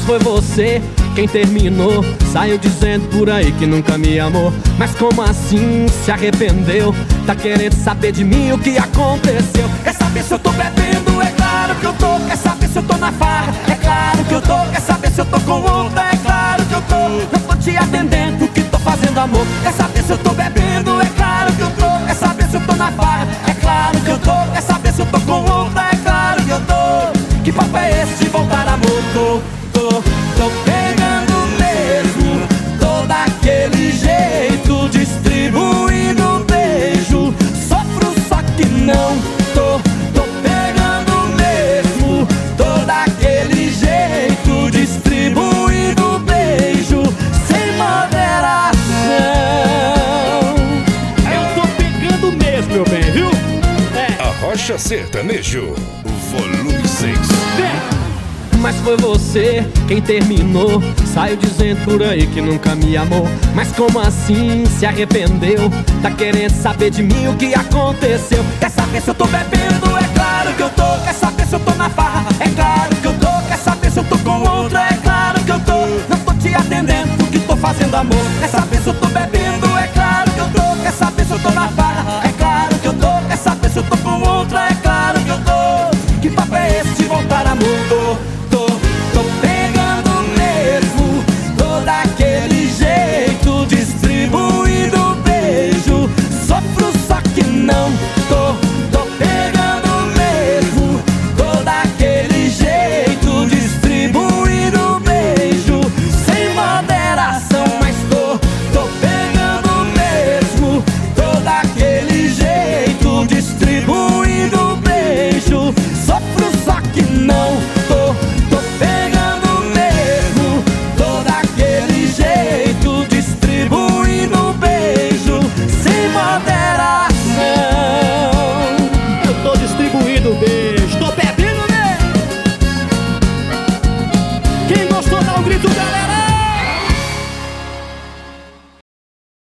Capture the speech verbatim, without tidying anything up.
foi você quem terminou. Saiu dizendo por aí que nunca me amou. Mas como assim se arrependeu? Tá querendo saber de mim o que aconteceu? Quer saber se eu tô bebendo? É claro que eu tô. Quer saber se eu tô na farra? É claro que eu tô. Quer saber se eu tô com outra? É claro que eu tô. Não tô te atendendo, que tô fazendo amor. Quer saber se eu tô bebendo? É claro que eu tô. Quer saber se eu tô na farra? É claro que eu tô. Quer saber se eu tô com outra? É claro que eu tô. Que papo é esse de voltar amor? Tô, tô, tô pegando mesmo. Tô daquele jeito, distribuindo beijo. Sofro só que não tô, tô pegando mesmo. Tô daquele jeito, distribuindo beijo, sem moderação. Eu tô pegando mesmo, meu bem, viu? É. Arrocha Sertanejo, volume seis. Mas foi você quem terminou. Saiu dizendo por aí que nunca me amou. Mas como assim se arrependeu? Tá querendo saber de mim o que aconteceu? Quer saber se eu tô bebendo? É claro que eu tô. Quer saber se eu tô na farra? É claro que eu tô. Quer saber se eu tô com outra? É claro que eu tô. Não tô te atendendo porque tô fazendo amor. Quer saber se eu tô